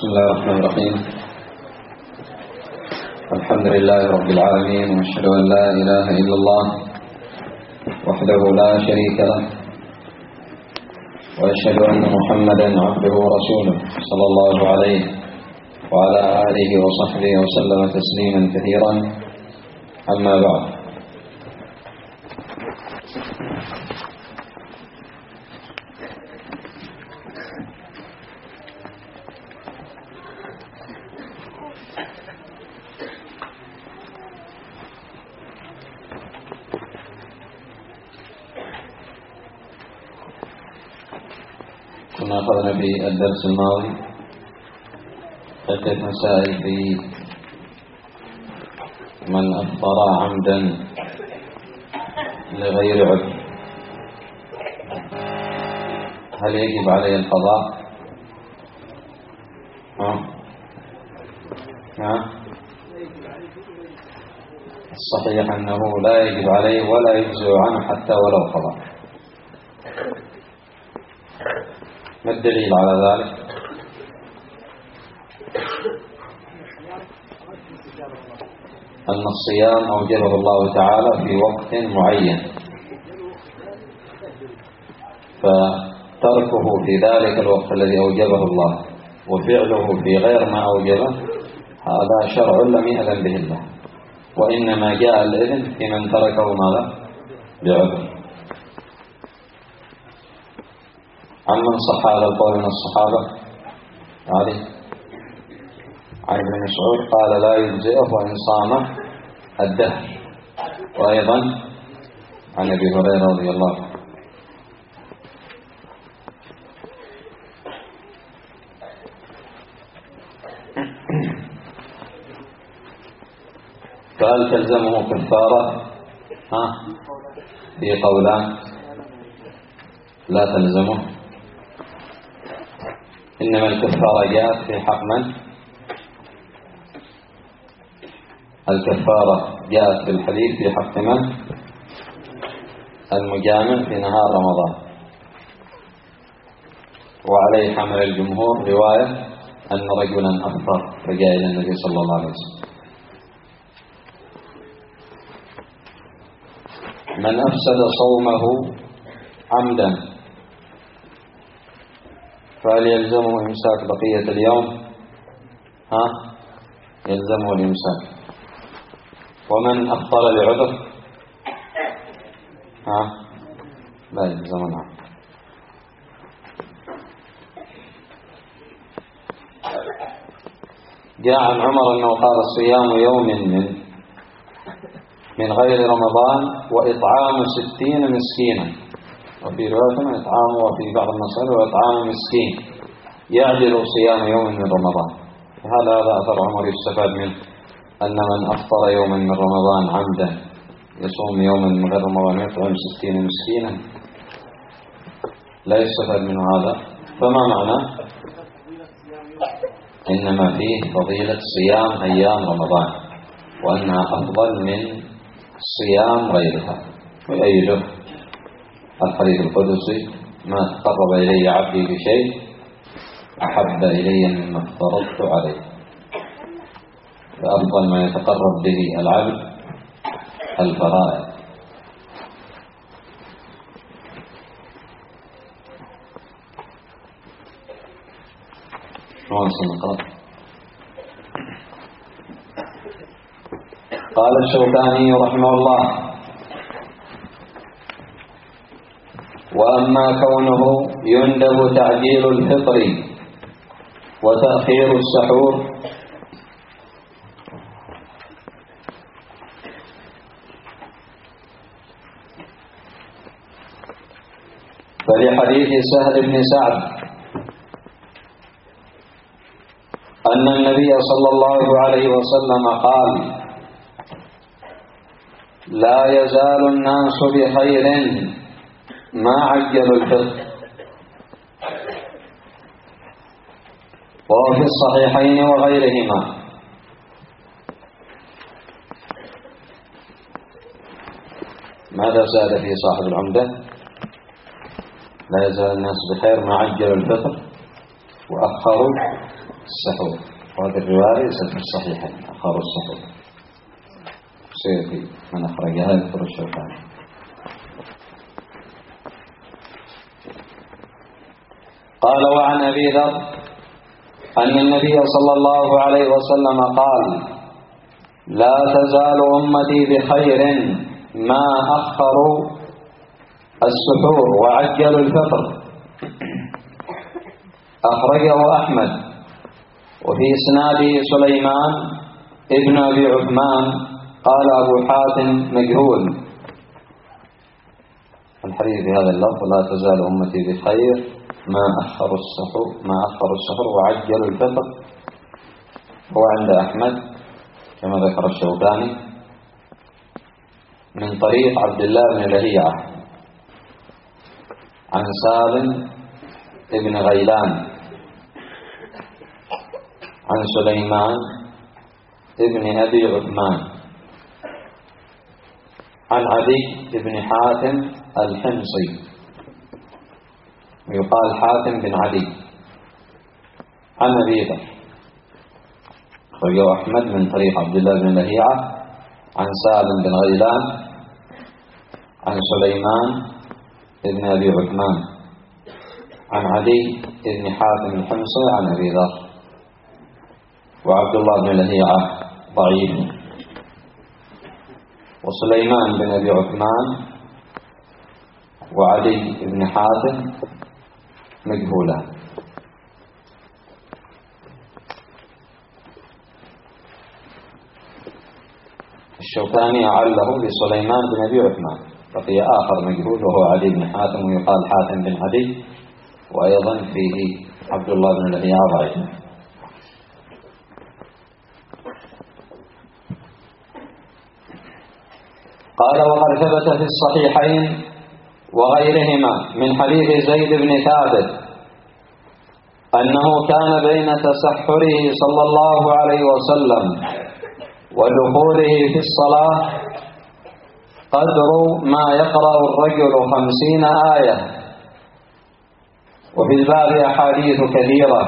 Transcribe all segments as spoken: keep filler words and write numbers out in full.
بسم الله الرحمن الرحيم. الحمد لله رب العالمين، وأشهد أن لا إله إلا الله وحده لا شريك له، وأشهد أن محمدا عبده ورسوله صلى الله عليه وعلى آله وصحبه وسلم تسليما كثيرا. أما بعد، كنا أخذنا في الدرس الماضي عدة مسائل في من أفطر عمدا لغير عذر، هل يجب عليه القضاء؟ ها؟ ها؟ الصحيح أنه لا يجب عليه ولا يجزئ عنه حتى ولو قضى. ما الدليل على ذلك؟ أن الصيام أوجبه الله تعالى في وقت معين، فتركه في ذلك الوقت الذي أوجبه الله وفعله في غير ما أوجبه هذا شرع لم يأذن به الله، وإنما جاء الإذن في من تركه ماذا؟ بعذر. عمن صح هذا القول من الصحابة؟ علي عن ابن مسعود قال لا يجزئه وإن صام الدهر، وأيضا عن أبي هريرة رضي الله عنه. فهل تلزمه كفارة؟ ها؟ في قولان لا تلزمه، إنما الكفارة جاءت في حق من؟ الكفارة جاءت في الحديث في حق من؟ المجامع في نهار رمضان، وعليه حمل الجمهور رواية أن رجلا أفطر فجاء إلى النبي صلى الله عليه وسلم. من أفسد صومه عمدا فهل يلزمه إمساك بقية اليوم؟ ها؟ يلزمه الإمساك. ومن أفطر لعذر؟ ها؟ لا يلزمه. جاء عن عمر أنه قال صيام يوم من من غير رمضان وإطعام ستين مسكينا، وفي رواية إطعام، وفي بعض المسائل وإطعام مسكين يعدل صيام يوم من رمضان. هذا هذا أثر عمر يستفاد منه أن من أفطر يوما من رمضان عمدا يصوم يوما من غير رمضان ويطعم ستين مسكينا لا يستفاد منه هذا. فما معنى؟ إنما فيه فضيلة صيام أيام رمضان، وأنها أفضل من صيام غيرها. ويؤيده الحديث القدسي: ما تقرب إلي عبدي بشيء أحب إلي مما افترضت عليه. فأفضل ما يتقرب به العبد الفرائض. قال الشوكاني رحمه الله: وأما كونه يندب تعجيل الفطر وتأخير السحور فلحديث سهل بن سعد أن النبي صلى الله عليه وسلم قال: لا يزال الناس بخير ما عجلوا الفطر. وهو في الصحيحين وغيرهما. ماذا زاد في صاحب العمدة؟ لا يزال الناس بخير ما عجلوا الفطر وأخروا السحور، وهذه الرواية ليست في الصحيحين. أخر السحور سيأتي من أخرجها يذكر الشوكاني. قال وعن أبي ذر أن النبي صلى الله عليه وسلم قال لا تزال أمتي بخير ما أخروا السحور وعجلوا الفطر. أخرجه أحمد، وفي إسناده سليمان ابن أبي عثمان. قال أبو حاتم مجهول. الحديث بهذا اللفظ لا تزال أمتي بخير ما أخروا السحور ما أخروا السحور وعجلوا الفطر، هو عند أحمد كما ذكر الشوكاني من طريق عبد الله بن لهيعة عن سالم ابن غيلان عن سليمان ابن أبي عثمان عن عدي بن حاتم الحمصي، ويقال حاتم بن عدي، عن أبي ذر. أخرجه أحمد من طريق عبد الله بن لهيعة عن سالم بن غيلان عن سليمان ابن أبي عثمان عن عدي بن حاتم الحمصي عن أبي ذر. وعبد الله بن لهيعة ضعيف، وسليمان بن أبي عثمان وعدي بن حاتم مجهولان. الشوكاني أعله لسليمان بن أبي عثمان، بقي آخر مجهول وهو عدي بن حاتم، ويقال حاتم بن عدي، وأيضا فيه عبد الله بن لهيعة ضعيف. قال وقد ثبت في الصحيحين وغيرهما من حديث زيد بن ثابت أنه كان بين تسحره صلى الله عليه وسلم ودخوله في الصلاة قدر ما يقرأ الرجل خمسين آية، وفي الباب أحاديث كثيرة.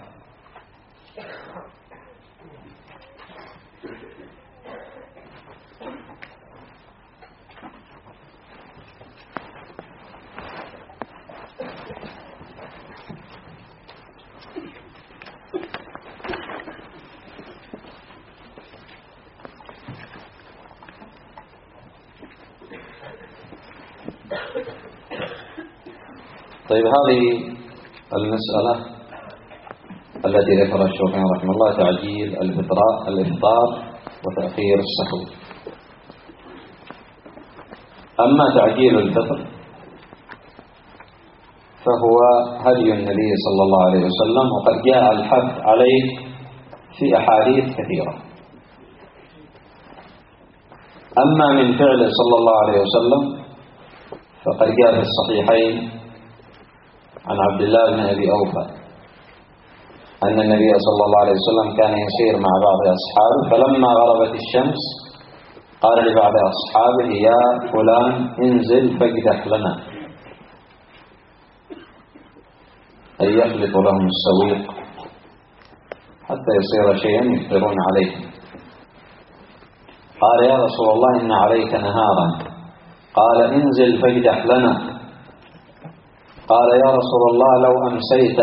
طيب، هذه المسألة التي ذكرها الشوكاني رحمه الله تعجيل الإفطار وتأخير السحور. أما تعجيل الفطر فهو هدي النبي صلى الله عليه وسلم، وقد جاء الحث عليه في أحاديث كثيرة. أما من فعله صلى الله عليه وسلم فقد جاء في الصحيحين عن عبد الله بن أبي أوفى أن النبي صلى الله عليه وسلم كان يسير مع بعض أصحابه، فلما غربت الشمس قال لبعض أصحابه يا فلان انزل فاقدح لنا، أي يخلط لهم السويق حتى يصير شيئا يفطرون عليه. قال يا رسول الله إن عليك نهارا، قال انزل فاقدح لنا. قال يا رسول الله لو أمسيت،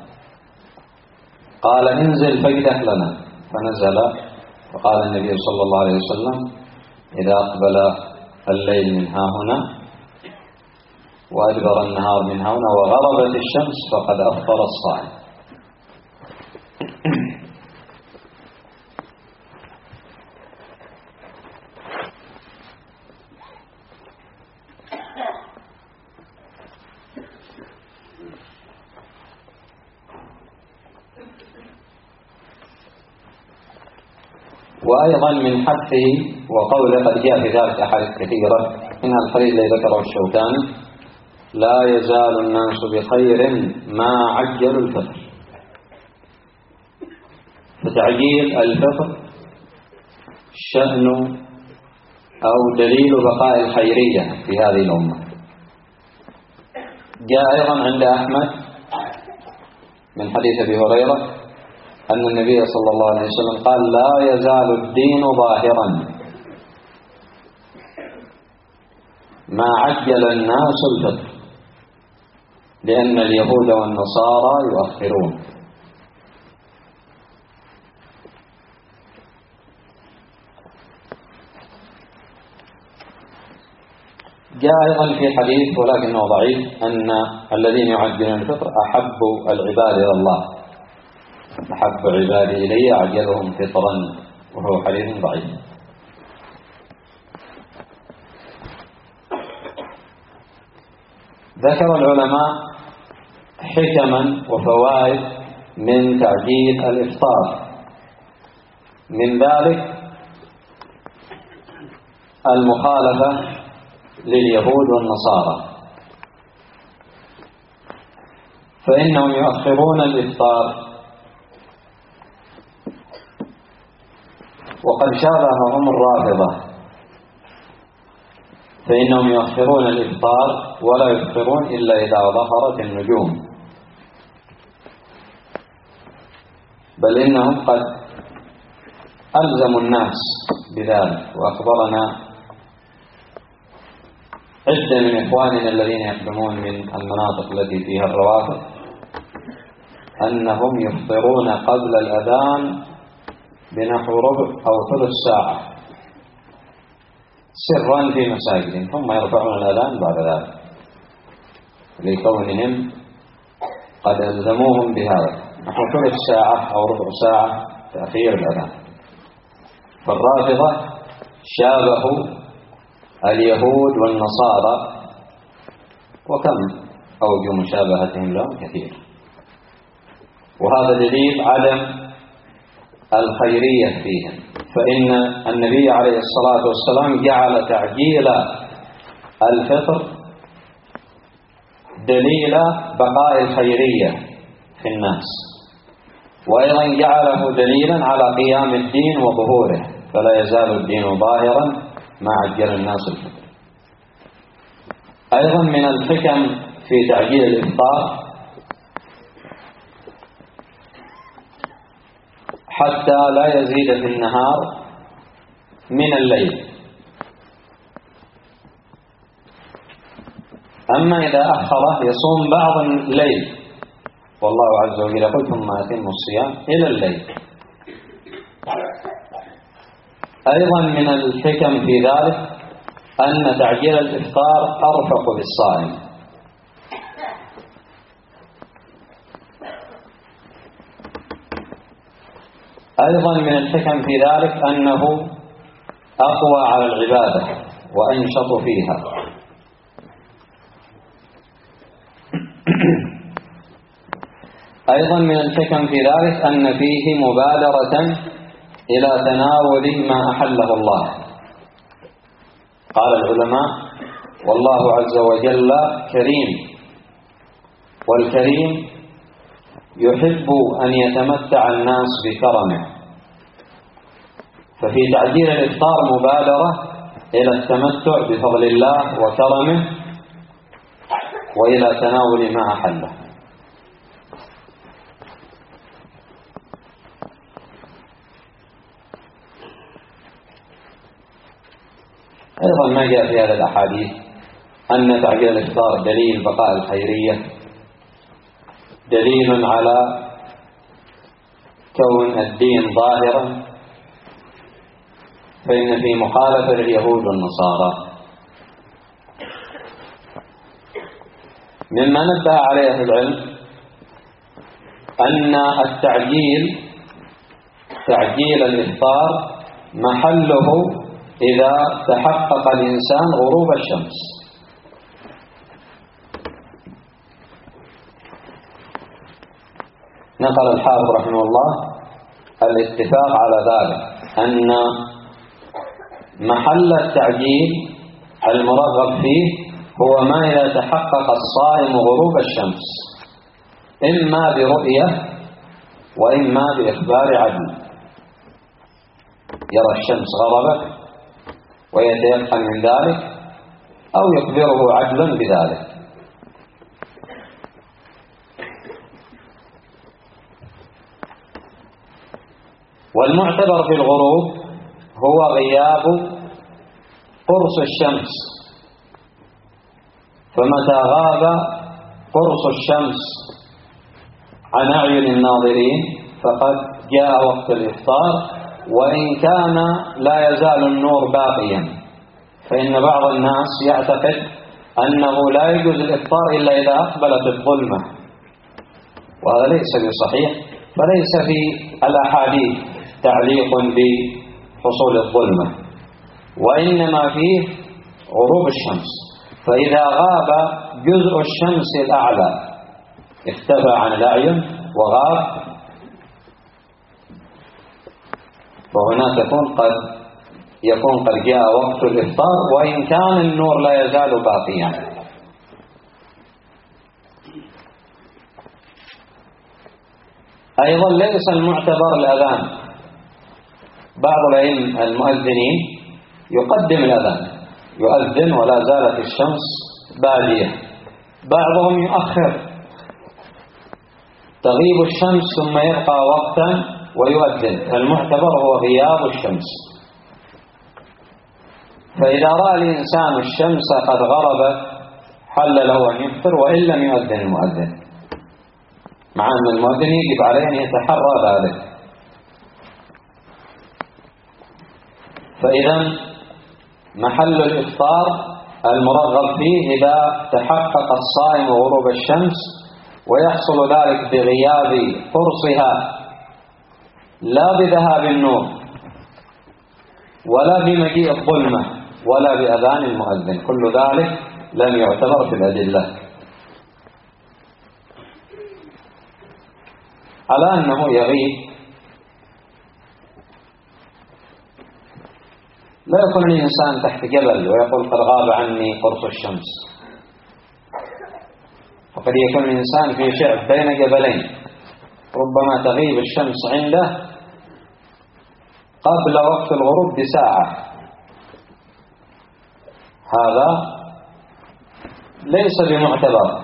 قال انزل فاقدح لنا. فنزل، فقال النبي صلى الله عليه وسلم إذا أقبل الليل من ها هنا وأدبر النهار من ها هنا وغربت الشمس فقد أفطر الصائم. وأيضا من حثه وقوله قد جاء في ذلك أحاديث كثيرة، منها الحديث الذي ذكره الشوكاني لا يزال الناس بخير ما عجلوا الفطر. فتعجيل الفطر شأن أو دليل بقاء الخيرية في هذه الأمة. جاء أيضا عند أحمد من حديث أبي هريرة أن النبي صلى الله عليه وسلم قال لا يزال الدين ظاهرا ما عجل الناس الفطر لأن اليهود والنصارى يؤخرون. جاء أيضا في حديث ولكنه ضعيف أن الذين يعجلون الفطر أحب العباد إلى الله، أحب عبادي إلي أعجلهم فطرا، وهو حديث ضعيف. ذكر العلماء حكما وفوائد من تعجيل الإفطار، من ذلك المخالفة لليهود والنصارى، فإنهم يؤخرون الإفطار، وقد شابههم الرافضة، فإنهم يؤخرون الإفطار ولا يفطرون إلا إذا ظهرت النجوم، بل إنهم قد ألزموا الناس بذلك. وأخبرنا عدة من إخواننا الذين يخدمون من المناطق التي فيها الروافض أنهم يفطرون قبل الأذان بنحو ربع أو ثلث ساعة سرا في مساجدهم، ثم يرفعون الأذان بعد ذلك لكونهم قد ألزموهم بهذا، نحو ثلث ساعة أو ربع ساعة تأخير الأذان. فالرافضة شابهوا اليهود والنصارى، وكم أوجه مشابهتهم لهم كثير، وهذا دليل عدم الخيرية فيهم، فإن النبي عليه الصلاة والسلام جعل تعجيل الفطر دليل بقاء الخيرية في الناس، وأيضا جعله دليلا على قيام الدين وظهوره، فلا يزال الدين ظاهرا ما عجل الناس الفطر. أيضا من الحكم في تعجيل الإفطار حتى لا يزيد في النهار من الليل، أما إذا أخره يصوم بعض الليل، والله عز وجل يقول ثم أتم الصيام إلى الليل. أيضا من الحكم في ذلك أن تعجيل الإفطار أرفق بالصائم، أيضا من الحكم في ذلك أنه أقوى على العبادة وأنشط فيها. أيضا من الحكم في ذلك أن فيه مبادرة إلى تناول ما أحله الله. قال العلماء والله عز وجل كريم، والكريم يحب أن يتمتع الناس بكرمه، ففي تعجيل الإفطار مبادرة إلى التمتع بفضل الله وكرمه وإلى تناول ما أحله. أيضا ما جاء في هذه الأحاديث أن تعجيل الإفطار دليل بقاء الخيرية، دليل على كون الدين ظاهرا، فإن في مخالفة لليهود والنصارى. مما نبه عليه أهل العلم أن التعجيل تعجيل الإفطار محله إذا تحقق الإنسان غروب الشمس، نقل الحافظ رحمه الله الاتفاق على ذلك، أن محل التعجيل المرغب فيه هو ما إذا تحقق الصائم غروب الشمس، إما برؤية وإما بإخبار عدل، يرى الشمس غربت ويتيقن من ذلك، أو يخبره عدلا بذلك. والمعتبر في الغروب هو غياب قرص الشمس، فمتى غاب قرص الشمس عن أعين الناظرين فقد جاء وقت الإفطار، وإن كان لا يزال النور باقيا، فإن بعض الناس يعتقد أنه لا يجوز الإفطار إلا إذا أقبلت الظلمة، وهذا ليس بصحيح، فليس في الأحاديث تعليق بحصول الظلمة، وإنما فيه غروب الشمس. فإذا غاب جزء الشمس الأعلى اختفى عن الأعين وغاب، وهنا تكون قد يكون قد جاء وقت الإفطار وإن كان النور لا يزال باقيا. أيضا ليس المعتبر الأذان، بعض الأئمة المؤذنين يقدم الأذان، يؤذن ولا زالت الشمس بادية، بعضهم يؤخر تغيب الشمس ثم يبقى وقتا ويؤذن، فالمعتبر هو غياب الشمس. فإذا رأى الإنسان الشمس قد غربت حل له أن يفطر وإن لم يؤذن المؤذن، مع أن المؤذن يجب عليه أن يتحرى ذلك. فإذا محل الإفطار المرغب فيه إذا تحقق الصائم غروب الشمس، ويحصل ذلك بغياب قرصها لا بذهاب النور ولا بمجيء الظلمة ولا بأذان المؤذن، كل ذلك لم يعتبر في الأدلة، على أنه يغيب. لا يكون الإنسان تحت جبل ويقول قد غاب عني قرص الشمس، وقد يكون الإنسان في شعب بين جبلين، ربما تغيب الشمس عنده قبل وقت الغروب بساعة، هذا ليس بمعتبر،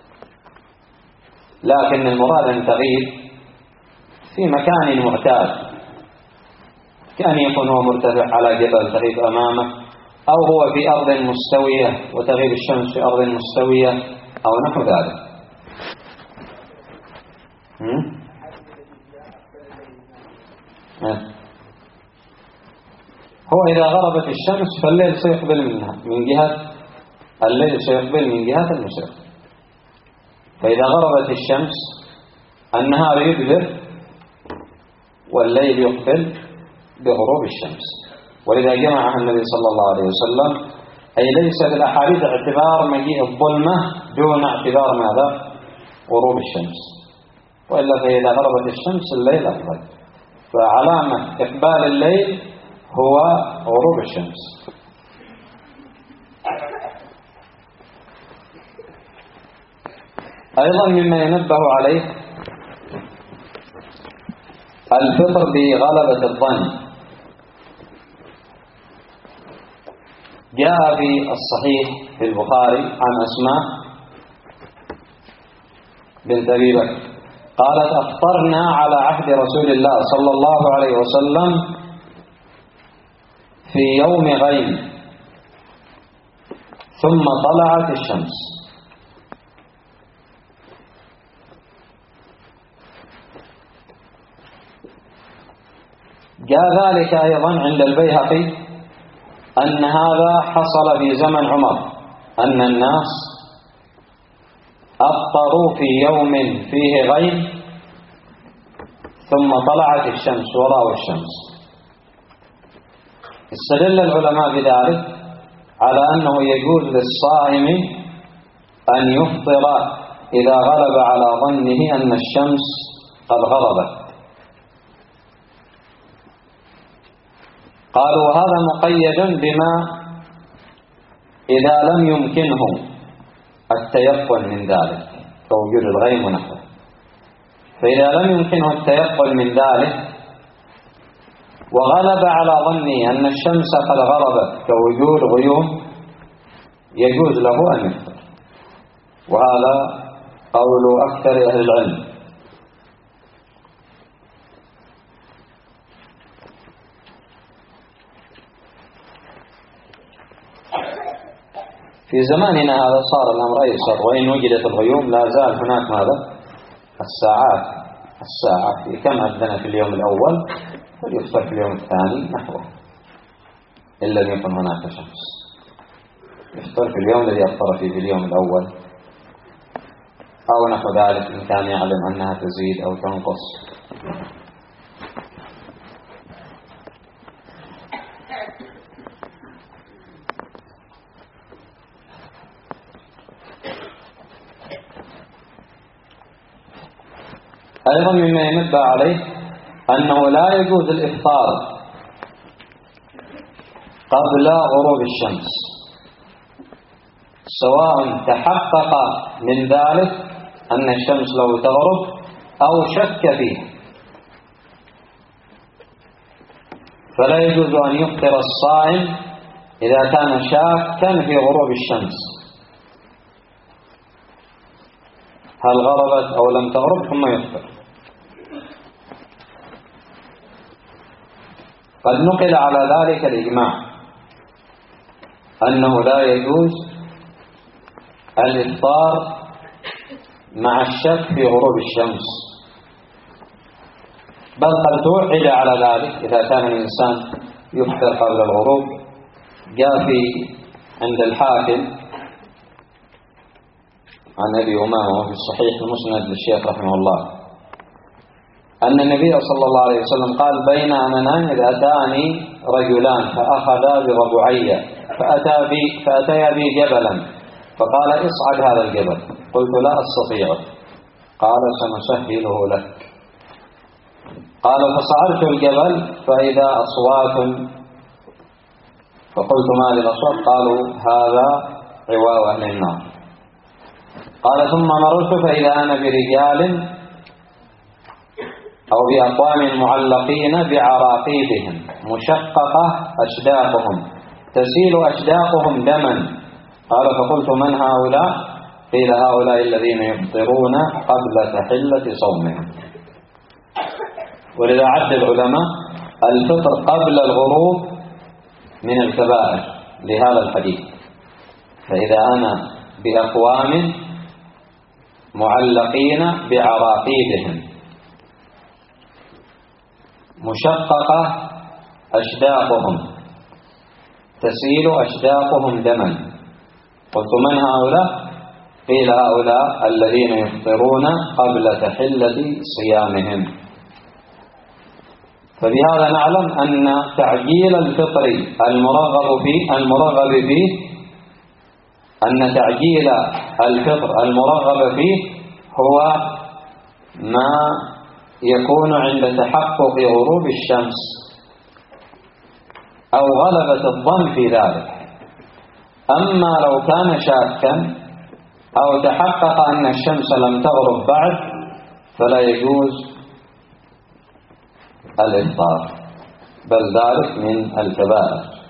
لكن المراد أن تغيب في مكان معتاد، كأن يكون هو مرتفع على جبل تغيب أمامه، أو هو في أرض مستوية وتغيب الشمس في أرض مستوية أو نحو ذلك. هو إذا غربت الشمس فالليل سيقبل منها من جهة الليل سيقبل من جهة المشرق، فإذا غربت الشمس النهار يدبر والليل يقبل بغروب الشمس، ولذا جمعها النبي صلى الله عليه وسلم، أي ليس في الأحاديث اعتبار مجيء الظلمة دون اعتبار ماذا؟ غروب الشمس، وإلا فإذا غربت الشمس الليل أقبل، فعلامة إقبال الليل هو غروب الشمس. أيضا مما ينبه عليه الفطر بغلبة الظن. جاء في الصحيح في البخاري عن أسماء بنت أبي بكر قالت أفطرنا على عهد رسول الله صلى الله عليه وسلم في يوم غيم ثم طلعت الشمس. جاء ذلك أيضا عند البيهقي أن هذا حصل في زمن عمر، أن الناس أفطروا في يوم فيه غيم ثم طلعت الشمس ورأوا الشمس. استدل العلماء بذلك على أنه يجوز للصائم أن يفطر إذا غلب على ظنه أن الشمس قد غربت. قالوا هذا مقيد بما إذا لم يمكنه التيقن من ذلك كوجود الغيم ونحوه، فإذا لم يمكنه التيقن من ذلك وغلب على ظنه أن الشمس قد غربت كوجود غيوم يجوز له أن يفطر، وهذا قول أكثر أهل العلم. في زماننا هذا صار الأمر أيسر، وإن وجدت الغيوم لا زال هناك ماذا؟ الساعات الساعة في كم أذن في اليوم الأول فليفطر في اليوم الثاني نحوه، إن لم يكن هناك شمس يفطر في اليوم الذي أفطر فيه في اليوم الأول أو نحو ذلك إن كان يعلم أنها تزيد أو تنقص. أيضا مما ينبه عليه أنه لا يجوز الإفطار قبل غروب الشمس، سواء تحقق من ذلك أن الشمس لو تغرب أو شك فيه، فلا يجوز أن يفطر الصائم إذا كان شاكا في غروب الشمس هل غربت أو لم تغرب ثم يفطر. قد نقل على ذلك الإجماع أنه لا يجوز الإفطار مع الشك في غروب الشمس، بل قد توعد على ذلك إذا كان الإنسان يفطر قبل الغروب. جاء في عند الحاكم عن أبي أمامة وفي الصحيح المسند للشيخ رحمه الله أن النبي صلى الله عليه وسلم قال بين أنا نائم إذ أتاني رجلان فأخذا بضبعي فأتى بي فأتيا بي جبلا فقال اصعد هذا الجبل، قلت لا أستطيع، قال سنسهله لك، قال فصعدت الجبل فإذا أصوات، فقلت ما هذه الأصوات؟ قالوا هذا عواء أهل النار، قال ثم مررت فإذا أنا برجال أو بأقوام معلقين بعراقيبهم مشققة أشداقهم تسيل أشداقهم دما، قال فقلت من هؤلاء؟ قيل هؤلاء الذين يفطرون قبل تحلة صومهم. ولذا عد العلماء الفطر قبل الغروب من الكبائر لهذا الحديث. فإذا أنا بأقوام معلقين بعراقيبهم مشققة أشداقهم تسيل أشداقهم دما، قلت من هؤلاء؟ قيل هؤلاء الذين يفطرون قبل تحلة صيامهم. فبهذا نعلم أن تعجيل الفطر المرغب فيه المرغب فيه أن تعجيل الفطر المرغب فيه هو ما يكون عند تحقق غروب الشمس أو غلبة الظن في ذلك. أما لو كان شاكا أو تحقق أن الشمس لم تغرب بعد فلا يجوز الإفطار، بل ذلك من الكبائر.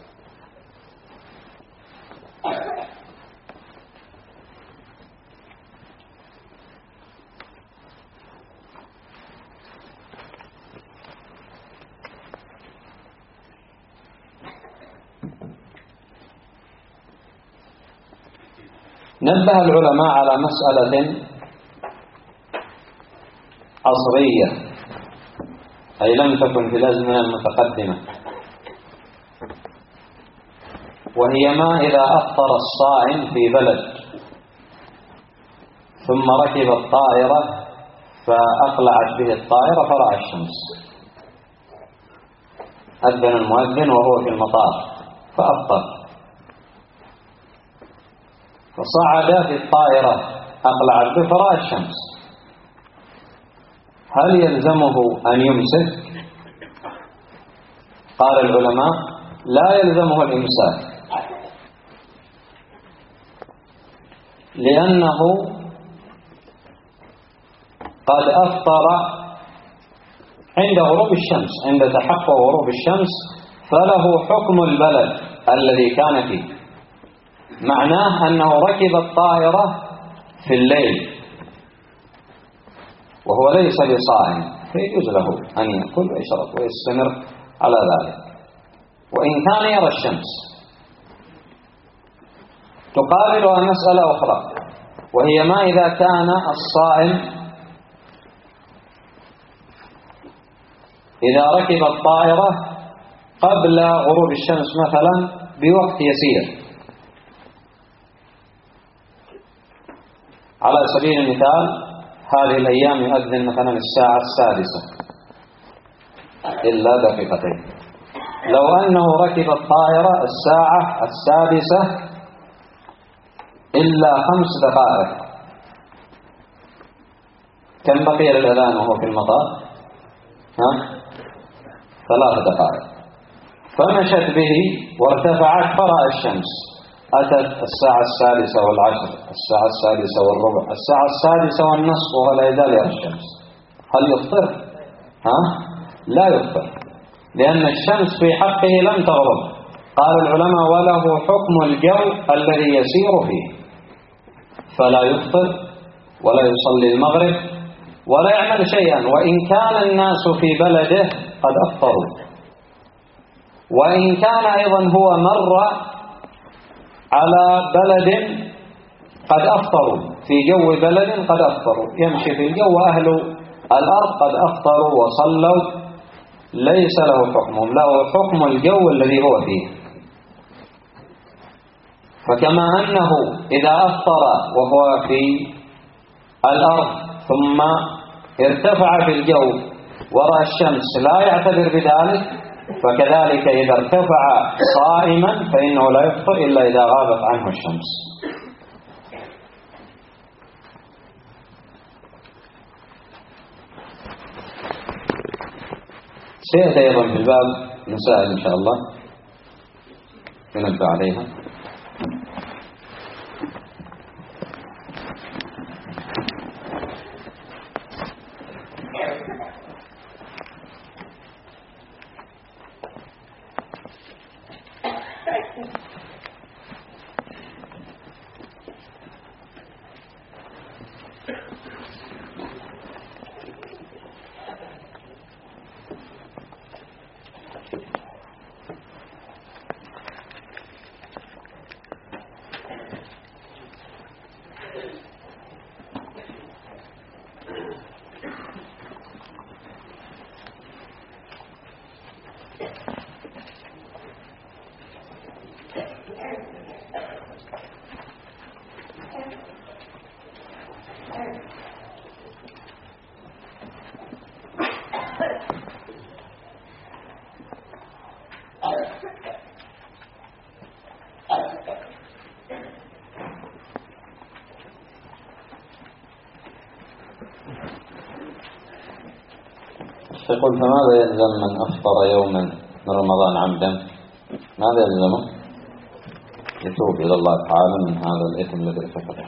نبه العلماء على مسألة عصرية أي لم تكن في الأزمنة المتقدمة، وهي ما إذا أفطر الصائم في بلد ثم ركب الطائرة فأقلعت به الطائرة فرأى الشمس، أذن المؤذن وهو في المطار فأفطر، فصعد في الطائرة أقلعت به فرأى الشمس، هل يلزمه أن يمسك؟ قال العلماء لا يلزمه الإمساك، لأنه قد أفطر عند غروب الشمس، عند تحقق غروب الشمس، فله حكم البلد الذي كان فيه، معناه أنه ركب الطائرة في الليل وهو ليس بصائم، فيجوز له أن يأكل ويشرب ويستمر على ذلك وإن كان يرى الشمس. تقابلها مسألة أخرى، وهي ما إذا كان الصائم إذا ركب الطائرة قبل غروب الشمس مثلا بوقت يسير، على سبيل المثال هذه الأيام يؤذن مثلا الساعة السادسة إلا دقيقتين، لو أنه ركب الطائرة الساعة السادسة إلا خمس دقائق، كم بقي للأذان وهو في المطار؟ ها؟ ثلاث دقائق. فمشت به وارتفعت فرأى الشمس، أتت الساعة السادسة والعشر، الساعة السادسة والربع، الساعة السادسة والنصف ولا يزال يرى الشمس، هل يفطر؟ ها؟ لا يفطر، لأن الشمس في حقه لم تغرب. قال العلماء وله حكم الجو الذي يسير فيه، فلا يفطر ولا يصلي المغرب ولا يعمل شيئا، وإن كان الناس في بلده قد أفطروا، وإن كان أيضا هو مر على بلد قد أفطروا، في جو بلد قد أفطروا، يمشي في الجو وأهل الأرض قد أفطروا وصلوا، ليس له حكم، له حكم الجو الذي هو فيه. فكما أنه إذا أفطر وهو في الأرض ثم ارتفع في الجو ورأى الشمس لا يعتبر بذلك، فكذلك إذا ارتفع صائما فإنه لا يفطر إلا إذا غابت عنه الشمس. سيأتي أيضا في الباب مسائل إن شاء الله ننبه عليها. يقول فماذا يلزم من أفطر يوما من رمضان عمدا؟ ماذا يلزمه؟ يتوب إلى الله تعالى من هذا الإثم الذي ارتكبه.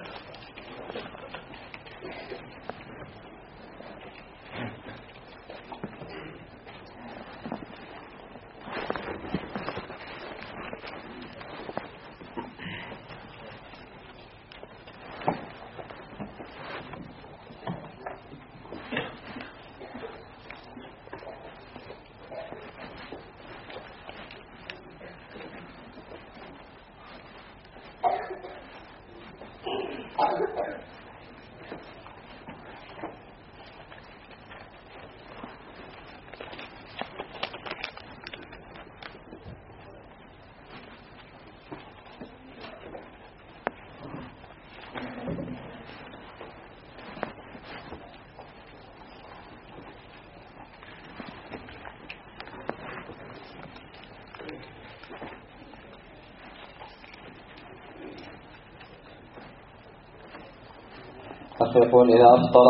يقول إذا أفطر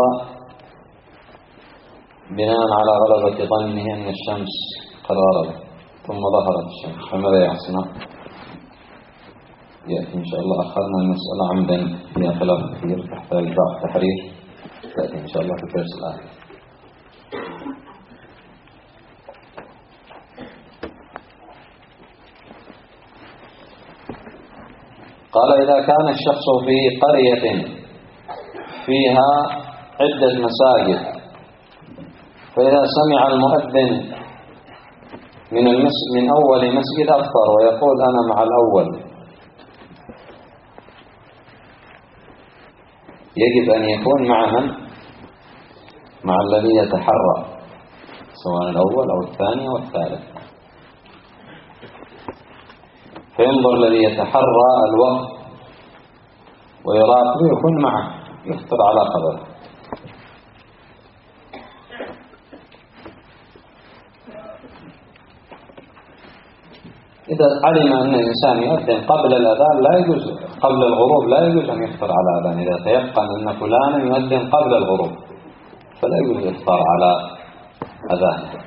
بناء على غلبة ظنه أن الشمس قد غربت ثم ظهرت الشمس فماذا يصنع؟ يأتي إن شاء الله. أخذنا المسألة عمدا فيها خلاف كثير تحتاج بعض تحرير، تأتي إن شاء الله في الدرس الآخر. قال إذا كان الشخص في قرية فيها عدة مساجد، فإذا سمع المؤذن من المس من أول مسجد أفطر ويقول أنا مع الأول، يجب أن يكون مع من؟ مع الذي يتحرى، سواء الأول أو الثاني أو الثالث. فينظر الذي يتحرى الوقت ويراقبه يكون معه، يفطر على قدره. إذا علم أن الإنسان يؤذن قبل الأذان لا يجوز، قبل الغروب لا يجوز أن يفطر على أذان. إذا تيقن أن فلانا يؤذن قبل الغروب فلا يجوز الإفطار على أذانه.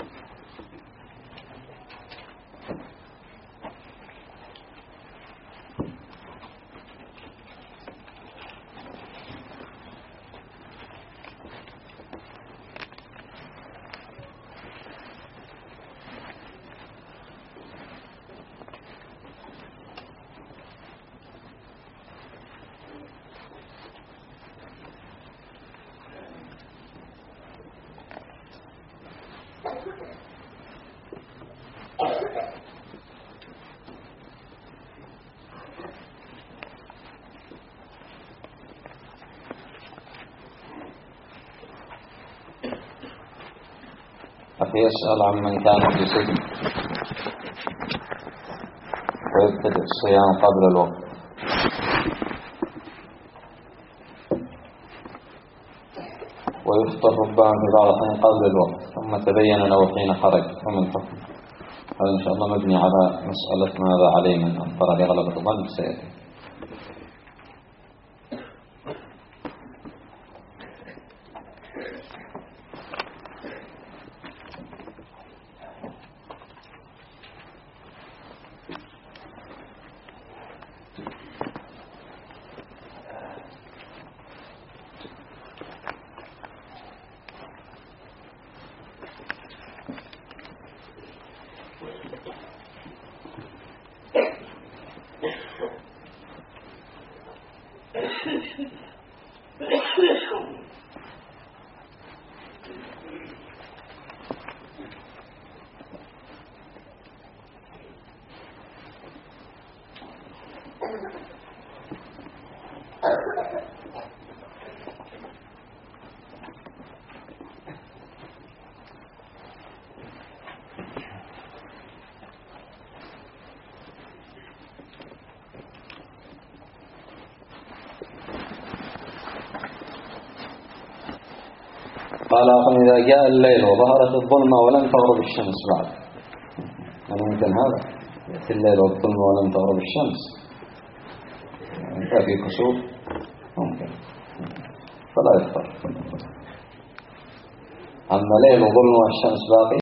أخي يسأل عن من كان في سجن ويبتدئ الصيام قبل الوقت، ويفطر ربما في بعض الأحيان قبل الوقت ثم تبين له حين خرج، وما الحكم؟ هذا إن شاء الله مبني على مسألة ماذا عليه من أفطر لغلبة الظن سيأتي. قال أخي إذا جاء الليل وظهرت الظلمة ولم تغرب الشمس بعد، يعني ممكن هذا يأتي الليل والظلمة ولم تغرب الشمس، يعني في كسوف ممكن فلا يفطر. أما ليل وظلمة والشمس باقي